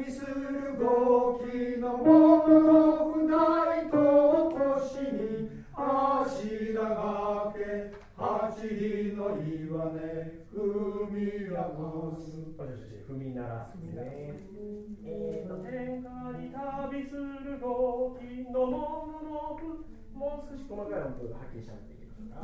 旅する動機のものの船糸腰に足長け八里の岩根踏み鳴らす。 踏み鳴らすね。天下に旅する動機のもののもう少し細かい音符がはっきりしゃべっていきましょう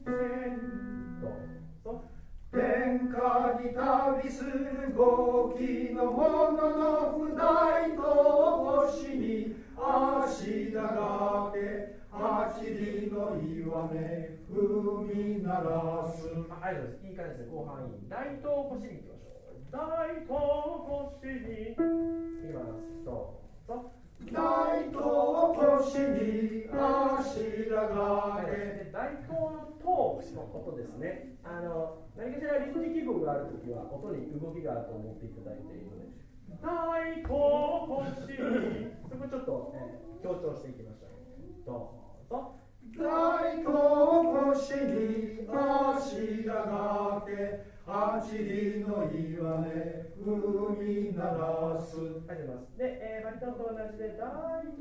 か。 天下に旅する動機のものの船糸腰に足長け八里の岩根踏み鳴らす。 ありがとうございます。いい感じですね。後半いい。大東腰に行きましょう。大東腰に行きます。どうぞ。 大東腰に足長け。 大東の東の音ですね。何かしら臨時記号があるときは音に動きがあると思っていただいているので、大東腰にそこちょっと、強調していきましょう。どうぞ。 大東腰に足長け八里の岩根踏み鳴らす。 ありがとうございます。で、バリトンと同じで大東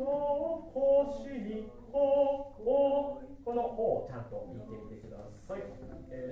腰にこの「お」をちゃんと言ってみてください。